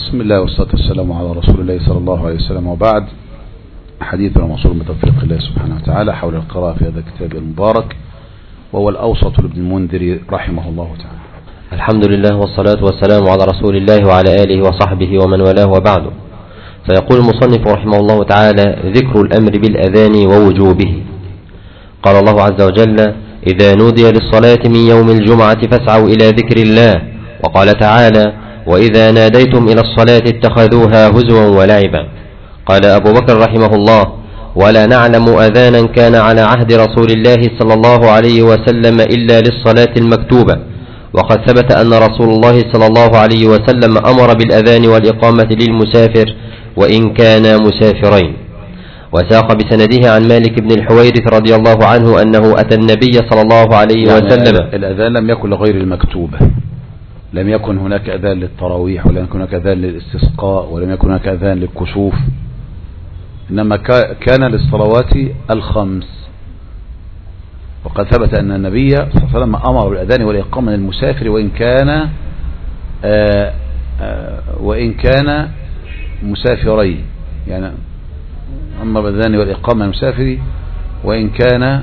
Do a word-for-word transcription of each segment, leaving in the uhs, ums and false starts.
بسم الله والصلاة والسلام على رسول الله صلى الله عليه وسلم، وبعد. حديثنا موصول بتوفيق الله سبحانه وتعالى حول القراءة في هذا الكتاب المبارك، وهو الأوسط لابن المنذر رحمه الله تعالى. الحمد لله والصلاة والسلام على رسول الله وعلى آله وصحبه ومن والاه، وبعد. فيقول المصنف رحمه الله تعالى: ذكر الأمر بالأذان ووجوبه. قال الله عز وجل: إذا نودي للصلاة من يوم الجمعة فاسعوا إلى ذكر الله. وقال تعالى: وإذا ناديتم إلى الصلاة اتخذوها هزوا ولعبا. قال أبو بكر رحمه الله: ولا نعلم أذانا كان على عهد رسول الله صلى الله عليه وسلم إلا للصلاة المكتوبة، وقد ثبت أن رسول الله صلى الله عليه وسلم أمر بالأذان والإقامة للمسافر وإن كان مسافرين. وساق بسنده عن مالك بن الحويرث رضي الله عنه أنه أتى النبي صلى الله عليه يعني وسلم. الأذان لم يكن لغير المكتوبة، لم يكن هناك أذان للتراويح، ولم يكن هناك أذان للاستسقاء، ولم يكن هناك أذان للكسوف، إنما كان للصلوات الخمس. وقد ثبت أن النبي صلى الله عليه وسلم أمر بالأذان والإقامة للمسافر وإن كان آآ آآ وإن كان مسافرين، يعني أمر بالأذان والإقامة للمسافر وإن كان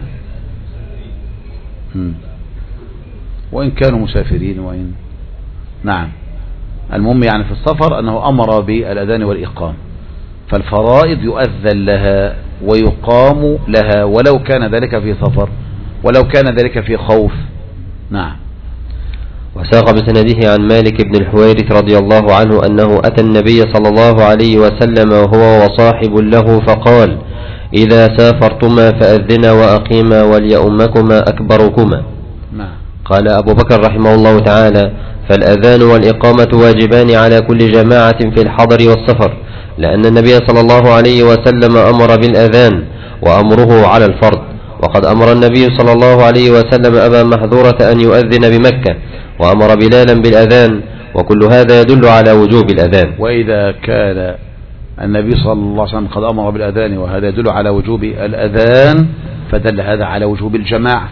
وإن كانوا مسافرين وإن نعم المهم يعني في السفر أنه أمر بالأذان والإقامة. فالفرائض يؤذن لها ويقام لها ولو كان ذلك في سفر، ولو كان ذلك في خوف. نعم. وساق بسنده عن مالك بن الحويرث رضي الله عنه أنه أتى النبي صلى الله عليه وسلم وهو وصاحب له فقال: إذا سافرتما فأذنا وأقيما وليؤمكما أكبركما. نعم. قال أبو بكر رحمه الله تعالى: فالأذان والإقامة واجبان على كل جماعة في الحضر والسفر، لأن النبي صلى الله عليه وسلم أمر بالأذان وأمره على الفرض. وقد أمر النبي صلى الله عليه وسلم أبا محذورة أن يؤذن بمكة، وأمر بلالا بالأذان، وكل هذا يدل على وجوب الأذان. وإذا كان النبي صلى الله عليه وسلم قد أمر بالأذان وهذا يدل على وجوب الأذان، فدل هذا على وجوب الجماعة،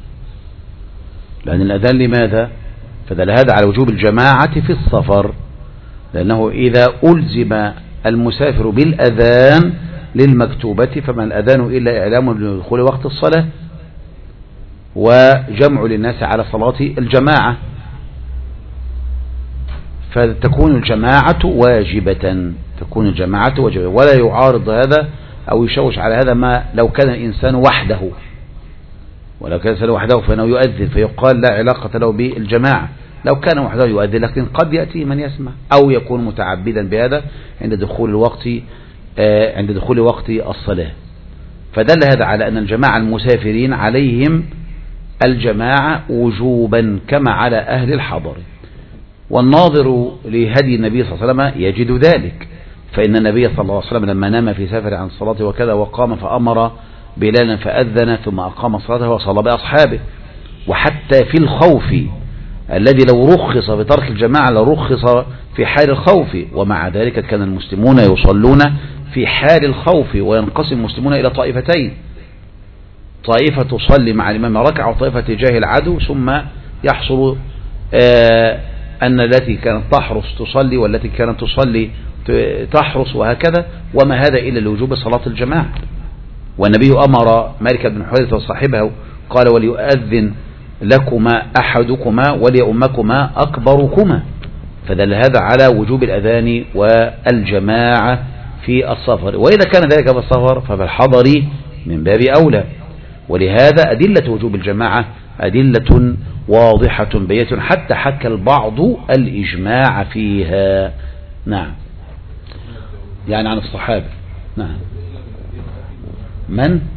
لأن الأذان لماذا؟ فدل هذا على وجوب الجماعة في السفر، لأنه إذا ألزم المسافر بالأذان للمكتوبة فما الأذان إلا إعلام لدخول وقت الصلاة وجمع للناس على صلاة الجماعة، فتكون الجماعة واجبة، تكون الجماعة واجبة، ولا يعارض هذا أو يشوش على هذا ما لو كان الإنسان وحده، ولو كان الإنسان وحده فإنه يؤذن فيقال لا علاقة له بالجماعة. لو كان وحده يؤذن، لكن قد يأتي من يسمع أو يكون متعبدا بهذا عند دخول الوقت آه عند دخول وقت الصلاة. فدل هذا على أن الجماعة المسافرين عليهم الجماعة وجوبا كما على أهل الحضر. والناظر لهدي النبي صلى الله عليه وسلم يجد ذلك، فإن النبي صلى الله عليه وسلم لما نام في سفر عن صلاته وكذا وقام فأمر بلالا فأذن ثم أقام صلاته وصلى بأصحابه. وحتى في الخوف الذي لو رخص بترك الجماعة لرخص في حال الخوف، ومع ذلك كان المسلمون يصلون في حال الخوف، وينقسم المسلمون إلى طائفتين: طائفة تصلي مع الإمام ركعة، وطائفة تجاه العدو، ثم يحصل آه أن التي كانت تحرس تصلي والتي كانت تصلي تحرس، وهكذا. وما هذا إلا لوجوب صلاة الجماعة. والنبي أمر مالك بن حويرث وصاحبه قال: وليؤذن لكما أحدكما وليؤمكما أكبركما. فدل هذا على وجوب الأذان والجماعة في السفر، وإذا كان ذلك في السفر ففي الحضر من باب أولى. ولهذا أدلة وجوب الجماعة أدلة واضحة بينة، حتى حكى البعض الإجماع فيها. نعم، يعني عن الصحابة. نعم. من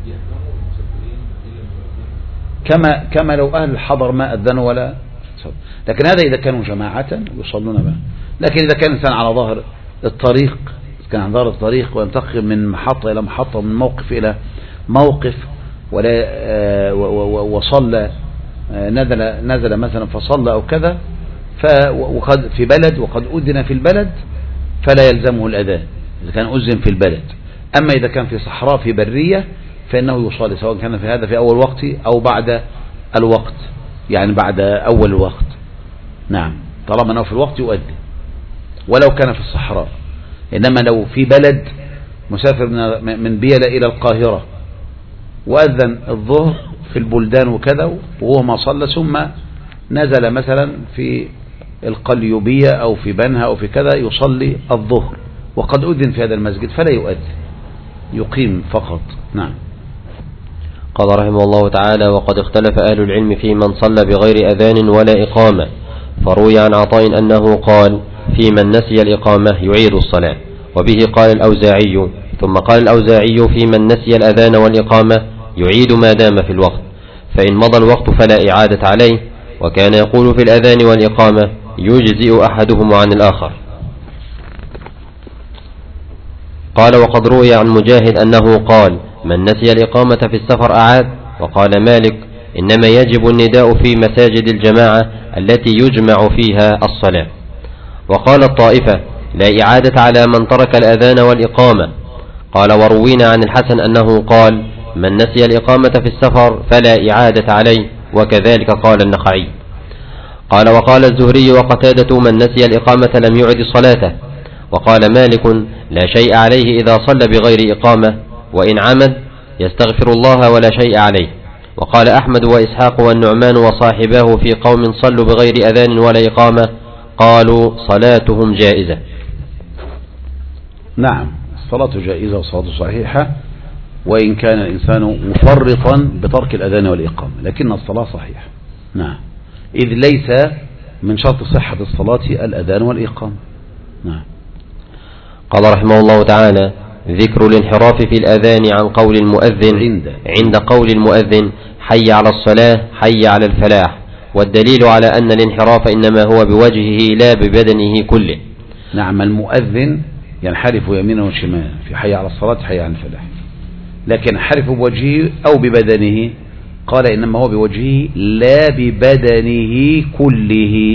كما كما لو أهل الحضر ما أذنوا ولا صد. لكن هذا إذا كانوا جماعة يصلون بها. لكن إذا كان الإنسان على ظهر الطريق، كان على ظهر الطريق وينتقل من محطة إلى محطة، من موقف إلى موقف، ولا وصلى نزل نزل مثلا فصلى أو كذا، وقد في بلد وقد أذن في البلد فلا يلزمه الأذان إذا كان أذن في البلد. أما إذا كان في صحراء في برية فإنه يصلي، سواء كان في هذا في أول وقت أو بعد الوقت، يعني بعد أول الوقت. نعم، طالما أنه في الوقت يؤذن. ولو كان في الصحراء. إنما لو في بلد مسافر من بيلة إلى القاهرة وأذن الظهر في البلدان وكذا وهو ما صلى ثم نزل مثلا في القليوبية أو في بنها أو في كذا يصلي الظهر وقد أذن في هذا المسجد فلا يؤذن، يقيم فقط. نعم. قال رحمه الله تعالى: وقد اختلف أهل العلم في من صلى بغير أذان ولا إقامة، فروي عن عطاء أنه قال: في من نسي الإقامة يعيد الصلاة، وبه قال الأوزاعي. ثم قال الأوزاعي: في من نسي الأذان والإقامة يعيد ما دام في الوقت، فإن مضى الوقت فلا إعادة عليه. وكان يقول في الأذان والإقامة: يجزئ أحدهم عن الآخر. قال: وقد روي عن مجاهد أنه قال: من نسي الإقامة في السفر أعاد. وقال مالك: إنما يجب النداء في مساجد الجماعة التي يجمع فيها الصلاة. وقال الطائفة: لا إعادة على من ترك الأذان والإقامة. قال: وروينا عن الحسن أنه قال: من نسي الإقامة في السفر فلا إعادة عليه، وكذلك قال النخعي. قال: وقال الزهري وقتادة: من نسي الإقامة لم يعد صلاته. وقال مالك: لا شيء عليه إذا صلى بغير إقامة، وإن عمد يستغفر الله ولا شيء عليه. وقال أحمد وإسحاق والنعمان وصاحباه في قوم صلوا بغير أذان ولا إقامة، قالوا صلاتهم جائزة. نعم، الصلاة جائزة وصلاة صحيحة، وإن كان الإنسان مفرطا بترك الأذان والإقامة، لكن الصلاة صحيحة. نعم، إذ ليس من شرط صحة الصلاة الأذان والإقامة. نعم. قال رحمه الله تعالى: ذكر الانحراف في الأذان عن قول المؤذن عند, عند قول المؤذن: حي على الصلاة حي على الفلاح. والدليل على أن الانحراف إنما هو بوجهه لا ببدنه كله. نعم، المؤذن ينحرف يمينا وشمالا في حي على الصلاة حي على الفلاح، لكن ينحرف بوجهه أو ببدنه. قال: إنما هو بوجهه لا ببدنه كله،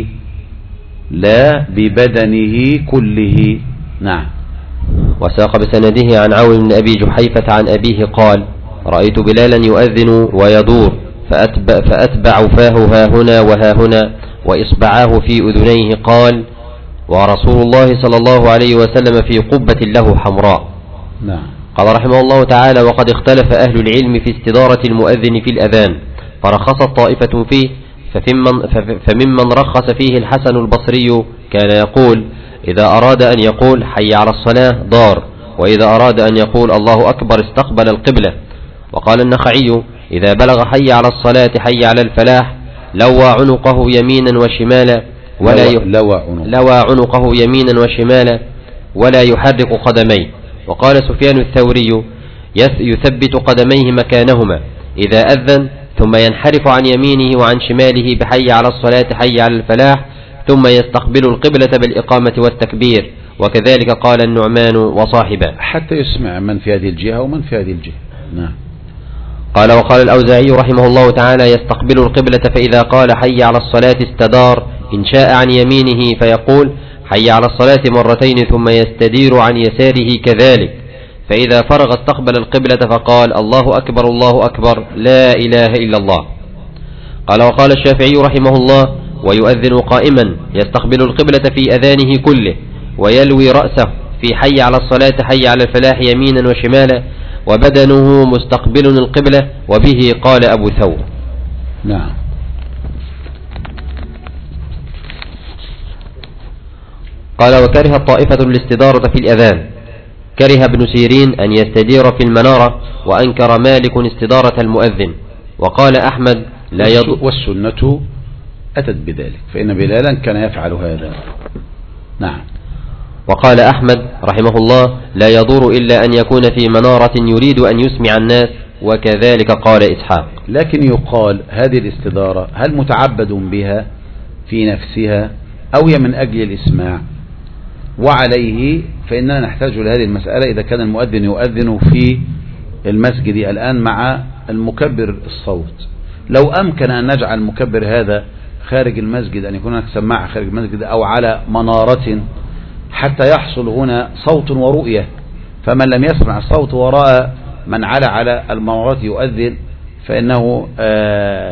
لا ببدنه كله. نعم. وساق بسنده عن عون بن أبي جحيفة عن أبيه قال: رأيت بلالا يؤذن ويدور فأتبع, فأتبع فاه ها هنا وها هنا وإصبعاه في أذنيه. قال: ورسول الله صلى الله عليه وسلم في قبة له حمراء. نعم. قال رحمه الله تعالى: وقد اختلف أهل العلم في استدارة المؤذن في الأذان، فرخصت طائفة فيه، فممن, فممن رخص فيه الحسن البصري كان يقول: إذا أراد أن يقول حي على الصلاة دار، وإذا أراد أن يقول الله أكبر استقبل القبلة. وقال النخعي: إذا بلغ حي على الصلاة حي على الفلاح لوى عنقه يمينا وشمالا ولا لوى لوى عنقه يمينا وشمالا ولا يحرك قدميه. وقال سفيان الثوري: يثبت قدميه مكانهما إذا أذن، ثم ينحرف عن يمينه وعن شماله بحي على الصلاة حي على الفلاح، ثم يستقبل القبلة بالإقامة والتكبير. وكذلك قال النعمان وصاحبه، حتى يسمع من في هذه الجهة ومن في هذه الجهة. نعم. قال: وقال الأوزاعي رحمه الله تعالى: يستقبل القبلة، فإذا قال حي على الصلاة استدار، إن شاء عن يمينه فيقول حي على الصلاة مرتين ثم يستدير عن يساره كذلك، فإذا فرغ استقبل القبلة فقال الله أكبر الله أكبر لا إله إلا الله. قال: وقال الشافعي رحمه الله: ويؤذن قائما يستقبل القبلة في أذانه كله، ويلوي رأسه في حي على الصلاة حي على الفلاح يمينا وشمالا، وبدنه مستقبل القبلة، وبه قال أبو ثور. نعم. قال: وكره الطائفة الاستدارة في الأذان، كره ابن سيرين أن يستدير في المنارة، وأنكر مالك استدارة المؤذن. وقال أحمد: لا يضر. والسنة أتت بذلك، فإن بلالا كان يفعل هذا. نعم. وقال أحمد رحمه الله: لا يضر إلا أن يكون في منارة يريد أن يسمع الناس، وكذلك قال إسحاق. لكن يقال هذه الاستدارة هل متعبد بها في نفسها أو هي من أجل الإسماع؟ وعليه فإننا نحتاج لهذه المسألة إذا كان المؤذن يؤذن في المسجد الآن مع المكبر الصوت. لو أمكن أن نجعل المكبر هذا خارج المسجد، أن يكون هناك سماعة خارج المسجد أو على منارة حتى يحصل هنا صوت ورؤية، فمن لم يسمع الصوت ورأى من على على المنارات يؤذن فإنه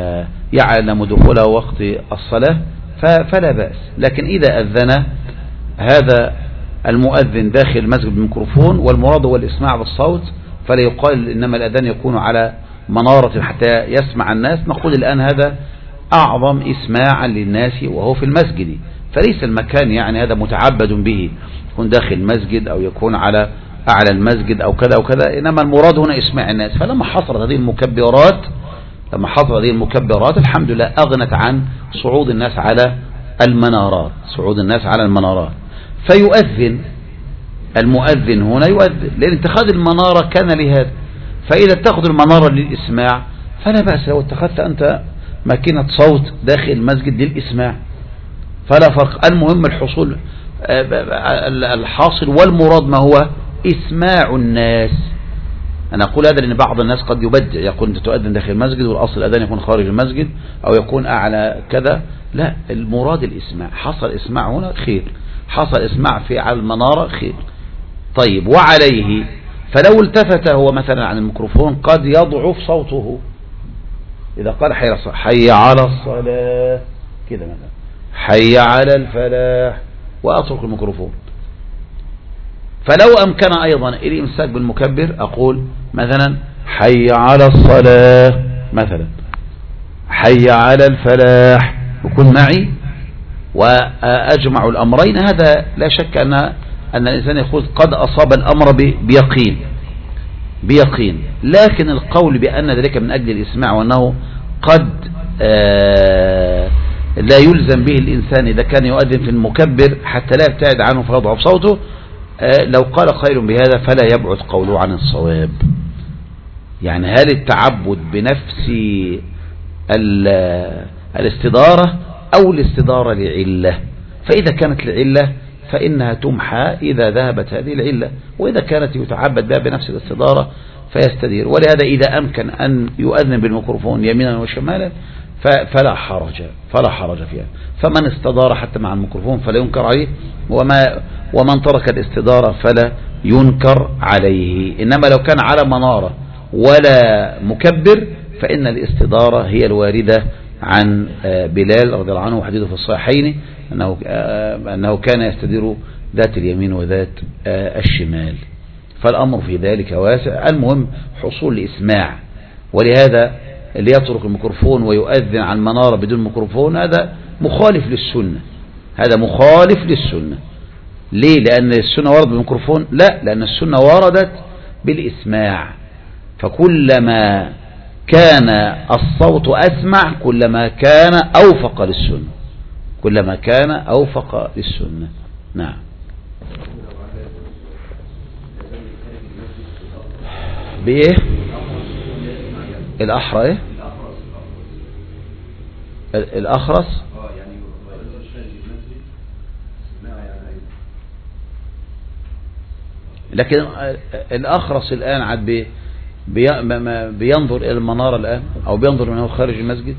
يعلم دخول وقت الصلاة فلا بأس. لكن إذا أذن هذا المؤذن داخل المسجد بالميكروفون والمراد هو الإسماع بالصوت، فلا يقال إنما الأذان يكون على منارة حتى يسمع الناس. نقول الآن هذا أعظم إسماعا للناس وهو في المسجد، فليس المكان يعني هذا متعبد به يكون داخل المسجد أو يكون على أعلى المسجد أو كذا أو كذا، إنما المراد هنا إسماع الناس. فلما حصلت هذه المكبرات لما حصلت هذه المكبرات الحمد لله أغنت عن صعود الناس على المنارات صعود الناس على المنارات فيؤذن المؤذن هنا يؤذن، لأن اتخاذ المنارة كان لهذا. فإذا اتخذ المنارة للإسماع فلا بأس لو اتخذت أنت ماكينة صوت داخل المسجد للإسماع، فلا فرق. المهم الحصول الحاصل والمراد ما هو إسماع الناس. أنا أقول هذا لأن بعض الناس قد يبدع، يقول أنت تؤذن داخل المسجد والأصل الأذان يكون خارج المسجد أو يكون أعلى كذا. لا، المراد الإسماع. حصل إسماع هنا خير، حصل إسماع في على المنارة خير. طيب، وعليه فلو التفت هو مثلا عن الميكروفون قد يضعف صوته. إذا قال حي على الصلاة، حي على الصلاة كده مثلا، حي على الفلاح، وأترك الميكروفون. فلو أمكن أيضا الإمساك بالمكبر أقول مثلا حي على الصلاة مثلا، حي على الفلاح، يكون معي وأجمع الأمرين. هذا لا شك أن أن الإنسان يقول قد أصاب الأمر بيقين بيقين لكن القول بأن ذلك من أجل الإسماع وأنه قد آه لا يلزم به الإنسان إذا كان يؤذن في المكبر حتى لا يبتعد عنه فيضعف صوته، آه لو قال قائل بهذا فلا يبعد قوله عن الصواب. يعني هل التعبد بنفس الاستدارة أو الاستدارة لعلة؟ فإذا كانت العلة فإنها تمحى إذا ذهبت هذه العلة، وإذا كانت يتعبد بها بنفس الاستدارة فيستدير. ولهذا إذا أمكن أن يؤذن بالميكروفون يمينا وشمالا فلا حرج فلا حرج فيها. فمن استدار حتى مع الميكروفون فلا ينكر عليه، وما ومن ترك الاستدارة فلا ينكر عليه. إنما لو كان على منارة ولا مكبر فإن الاستدارة هي الواردة عن بلال رضي الله عنه وحديثه في الصحيحين أنه, أنه كان يستدير ذات اليمين وذات الشمال. فالأمر في ذلك واسع. المهم حصول الإسماع. ولهذا اللي يترك الميكروفون ويؤذن عن منارة بدون ميكروفون هذا مخالف للسنة هذا مخالف للسنة. ليه؟ لأن السنة وردت بالميكروفون؟ لا، لأن السنة وردت بالإسماع. فكلما كان الصوت أسمع كلما كان أوفق للسنة كلما كان أوفق للسنة. نعم. بإيه؟ الأحرى إيه؟ الأخرس. لكن الأخرس الآن عاد بي بينظر إلى المنارة الآن أو بينظر منه خارج المسجد.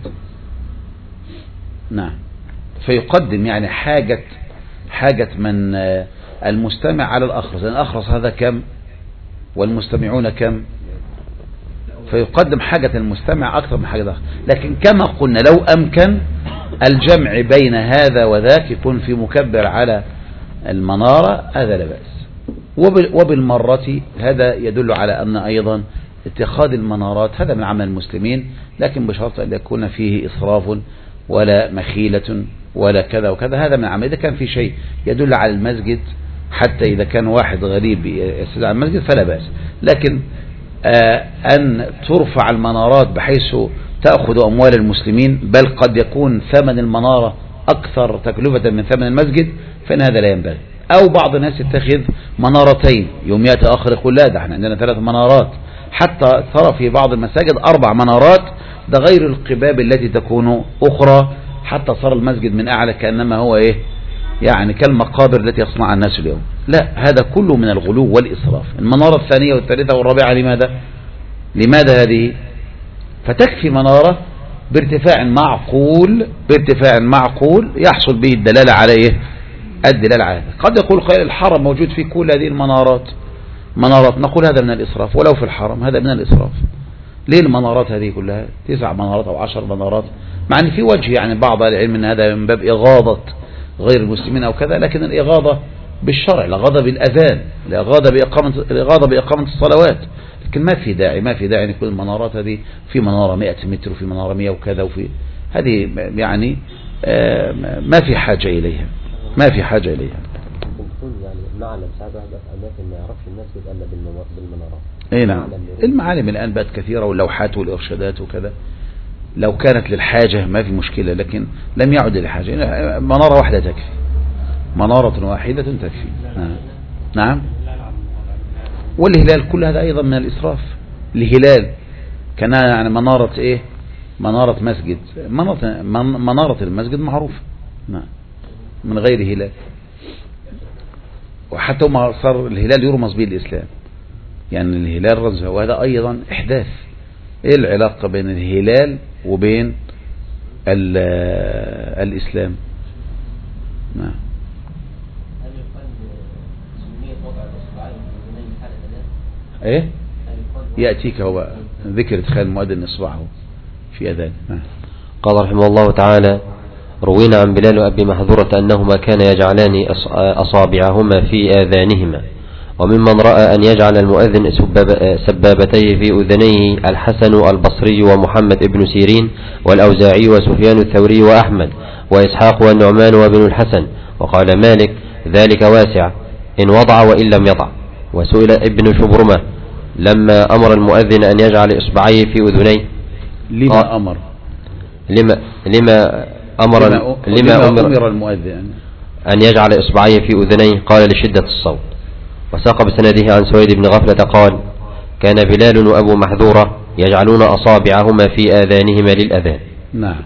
نعم. فيقدم يعني حاجة حاجة من المستمع على الأخرس، لأن الأخرس هذا كم والمستمعون كم، فيقدم حاجة المستمع أكثر من حاجة الآخر. لكن كما قلنا لو أمكن الجمع بين هذا وذاك يكون في مكبر على المنارة هذا لا بأس. وبالمرة هذا يدل على أن أيضا اتخاذ المنارات هذا من عمل المسلمين، لكن بشرط أن يكون فيه إسراف ولا مخيلة ولا كذا وكذا. هذا من عمل. إذا كان في شيء يدل على المسجد حتى إذا كان واحد غريب يستدل على المسجد فلا بأس. لكن آه أن ترفع المنارات بحيث تأخذ أموال المسلمين، بل قد يكون ثمن المنارة أكثر تكلفة من ثمن المسجد، فإن هذا لا ينبغي. أو بعض الناس يتخذ منارتين، يوم يأتي آخر يقول لا ده احنا عندنا ثلاث منارات، حتى ترى في بعض المساجد أربع منارات، ده غير القباب التي تكون أخرى، حتى صار المسجد من أعلى كأنما هو إيه يعني كالمقابر التي يصنعها الناس اليوم. لا، هذا كله من الغلو والإسراف. المنارة الثانية والثالثة والرابعة لماذا لماذا هذه؟ فتكفي منارة بارتفاع معقول بارتفاع معقول يحصل به الدلالة على إيه؟ الدلالة على هذا. قد يقول قائل الحرم موجود في كل هذه المنارات منارات، نقول هذا من الإسراف، ولو في الحرم هذا من الإسراف. ليه المنارات هذه كلها تسع منارات أو عشر منارات؟ مع أن في وجه يعني بعض العلم أن هذا من باب إغاظة غير المسلمين أو كذا، لكن الإغاظة بالشرع، الإغاظة بالأذان، الإغاظة بإقامة الإغاظة بإقامة الصلوات، لكن ما في داعي ما في داعي أن يكون المنارات هذه في منارة مئة متر وفي منارة مئة وكذا، وفي هذه يعني ما في حاجة إليها، ما في حاجة إليها. يعني معلم ساعات واحد في أماكن ما يعرفش الناس إلا بالمنارات. اي نعم، المعالم الآن بقت كثيرة واللوحات والإرشادات وكذا، لو كانت للحاجة ما في مشكلة، لكن لم يعد للحاجة، منارة واحدة تكفي، منارة واحدة تكفي. نعم. نعم. والهلال كل هذا أيضا من الإسراف. الهلال كان يعني منارة إيه؟ منارة مسجد، منارة, منارة المسجد معروفة. نعم. من غير هلال، وحتى ما صار الهلال يرمز به الإسلام، يعني الهلال رمز، وهذا أيضا إحداث. إيه العلاقة بين الهلال وبين الإسلام؟ نعم. إيه يأتيك هو ذكر ادخال المؤذن إصبعه في أذان. نعم. قال رحمه الله تعالى: روينا عن بلال وأبي محذورة أنهما كان يجعلان أصابعهما في آذانهما، وممن رأى أن يجعل المؤذن سبابتيه في أذنيه الحسن البصري ومحمد ابن سيرين والأوزاعي وسفيان الثوري وأحمد وإسحاق والنعمان وابن الحسن. وقال مالك: ذلك واسع إن وضع وإن لم يضع. وسئل ابن شبرمة لما أمر المؤذن أن يجعل إصبعيه في أذنيه: لما أمر لما لما أمر لما, لما أمر, أمر المؤذن أن يجعل إصبعيه في أذنيه؟ قال: لشدة الصوت. وساق بسنده عن سويد بن غفلة قال: كان بلال وأبو محذورة يجعلون أصابعهما في آذانهما للأذان. نعم.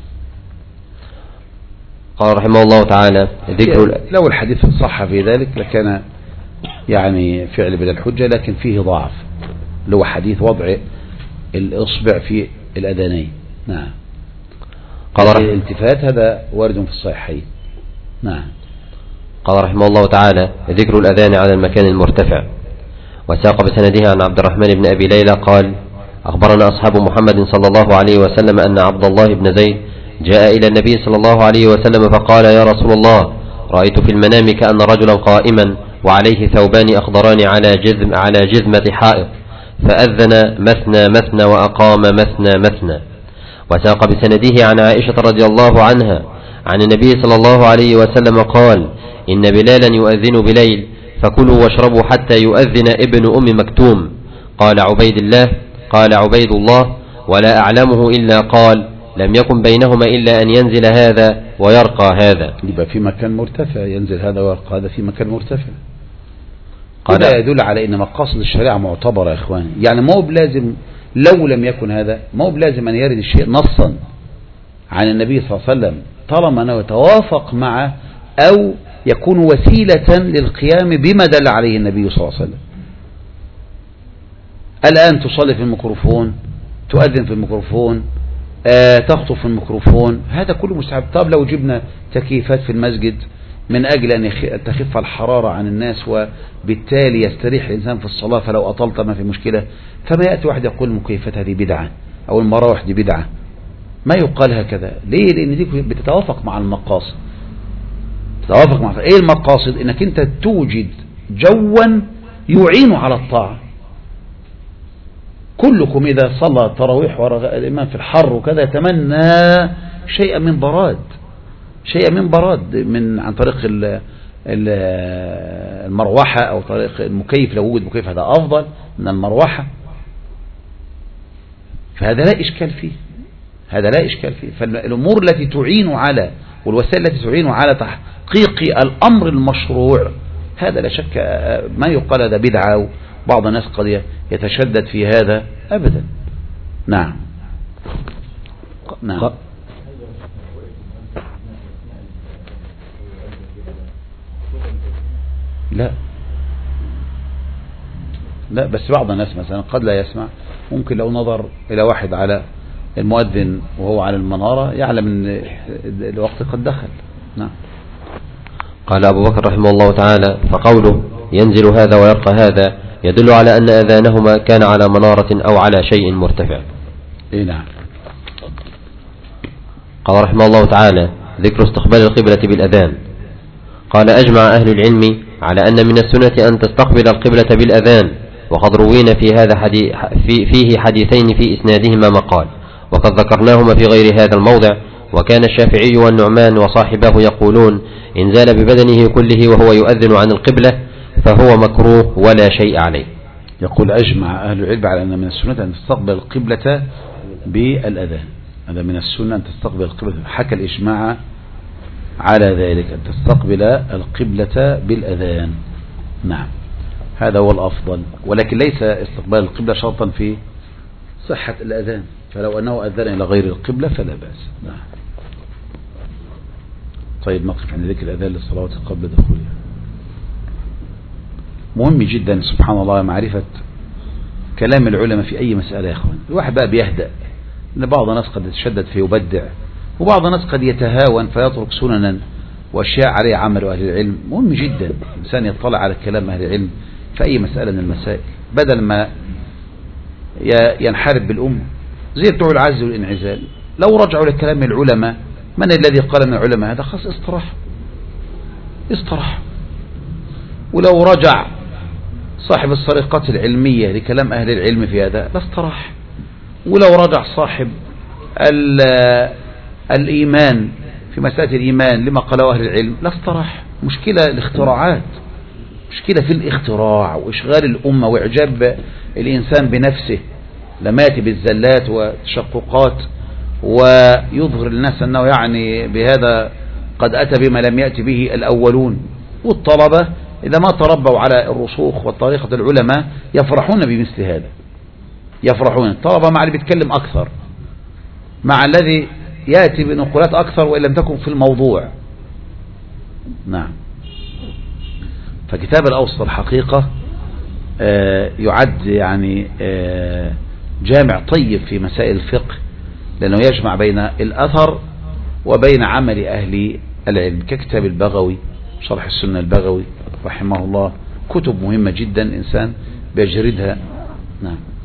قال رحمه الله تعالى: ذكر لو الحديث صح في ذلك لكان يعني فعل بلا الحجة، لكن فيه ضعف، لو حديث وضع الإصبع في الأذانين. نعم. قال الالتفات هذا وارد في الصحيحين. نعم. قال رحمه الله تعالى: ذكر الأذان على المكان المرتفع. وساق بسنده عن عبد الرحمن بن أبي ليلى قال: أخبرنا أصحاب محمد صلى الله عليه وسلم أن عبد الله بن زيد جاء إلى النبي صلى الله عليه وسلم فقال: يا رسول الله، رأيت في المنام كأن رجلا قائما وعليه ثوبان أخضران على جذم على جذمة حائط، فأذن مثنى مثنى وأقام مثنى مثنى. وساق بسنده عن عائشة رضي الله عنها عن النبي صلى الله عليه وسلم قال: إن بلالا يؤذن بليل، فكلوا واشربوا حتى يؤذن ابن أم مكتوم. قال عبيد الله قال عبيد الله: ولا أعلمه إلا قال: لم يكن بينهما إلا أن ينزل هذا ويرقى هذا. يبقى في مكان مرتفع، ينزل هذا ويرقى هذا في مكان مرتفع. هذا يدل على أن مقاصد الشريعة معتبرة يا إخواني، يعني ما هو بلازم، لو لم يكن هذا ما هو بلازم أن يرد الشيء نصا عن النبي صلى الله عليه وسلم، طالما أنه يتوافق مع أو يكون وسيلة للقيام بما دل عليه النبي صلى الله عليه وسلم. الآن تصلي في الميكروفون، تؤذن في الميكروفون، آه تخطب في الميكروفون، هذا كله مستحب. طب لو جبنا تكييفات في المسجد من أجل أن تخف الحرارة عن الناس وبالتالي يستريح الإنسان في الصلاة، فلو أطلت ما في مشكلة، فما يأتي واحد يقول المكيفات هذه بدعة أو المراوح دي بدعة، ما يقال هكذا. ليه؟ لأن دي بتتوافق مع المقاصد. تتوافق مع إيه المقاصد؟ إنك أنت توجد جوا يعين على الطاعة. كلكم إذا صلى التراويح وراء الإمام في الحر وكذا يتمنى شيئا من براد، شيئا من براد من عن طريق المروحة أو طريق المكيف، لو وجد مكيف هذا أفضل من المروحة، فهذا لا إشكال فيه، هذا لا إشكال فيه. فالأمور التي تعين على والوسائل التي تعين على تحقيق الأمر المشروع هذا لا شك ما يقال هذا بدعة، بعض الناس قد يتشدد في هذا أبدا. نعم. نعم. لا لا بس بعض الناس مثلا قد لا يسمع، ممكن لو نظر إلى واحد على المؤذن وهو على المنارة يعلم أن الوقت قد دخل. نعم. قال أبو بكر رحمه الله تعالى: فقوله ينزل هذا ويرقى هذا يدل على أن أذانهما كان على منارة أو على شيء مرتفع. إيه نعم. قال رحمه الله تعالى: ذكر استقبال القبلة بالأذان. قال أجمع أهل العلم على أن من السنة أن تستقبل القبلة بالأذان، وقد روينا في هذا حديث في فيه حديثين في إسنادهما مقال، وقد ذكرناهما في غير هذا الموضع. وكان الشافعي والنعمان وصاحباه يقولون إن زال ببدنه كله وهو يؤذن عن القبلة فهو مكروه ولا شيء عليه. يقول أجمع أهل العلم على أن من السنة أن تستقبل القبلة بالأذان، هذا من السنة أن تستقبل القبلة، حكى الإجماع على ذلك أن تستقبل القبلة بالأذان. نعم هذا هو الأفضل، ولكن ليس استقبال القبلة شرطا في صحة الأذان، فلو أنه أذن إلى غير القبلة فلا بأس. نعم. طيب نقف عند ذكر الأذان للصلاة قبل دخولها. مهم جدا سبحان الله معرفة كلام العلماء في أي مسألة يا أخوان. الواحد بقى بيهدأ، إن بعض الناس قد يتشدد فيبدع، وبعض الناس قد يتهاون فيترك سننا وأشياء عليه عمل أهل العلم. مهم جدا الإنسان يطلع على كلام أهل العلم في أي مسألة من المسائل بدل ما ينحرف بالأمة زي بتوع العزل والانعزال. لو رجعوا لكلام العلماء، من الذي قال من العلماء هذا؟ خلاص استراح استراح. ولو رجع صاحب السرقات العلمية لكلام أهل العلم في هذا لا استراح. ولو رجع صاحب الإيمان في مسألة الإيمان لما قاله أهل العلم لا استراح. مشكلة الاختراعات، مشكلة في الاختراع وإشغال الأمة وإعجاب الإنسان بنفسه لما يأتي بالزلات والتشققات ويظهر للناس أنه يعني بهذا قد أتى بما لم يأتي به الأولون. والطلبة إذا ما تربوا على الرسوخ والطريقة العلماء يفرحون بمثل هذا، يفرحون. الطلبة مع اللي بيتكلم أكثر، مع الذي يأتي بنقولات أكثر وإن لم تكن في الموضوع. نعم. فكتاب الأوسط الحقيقة آه يعد يعني آه جامع طيب في مسائل الفقه، لأنه يجمع بين الأثر وبين عمل أهل العلم، ككتاب البغوي شرح السنة البغوي رحمه الله. كتب مهمة جدا الإنسان بيجردها. نعم.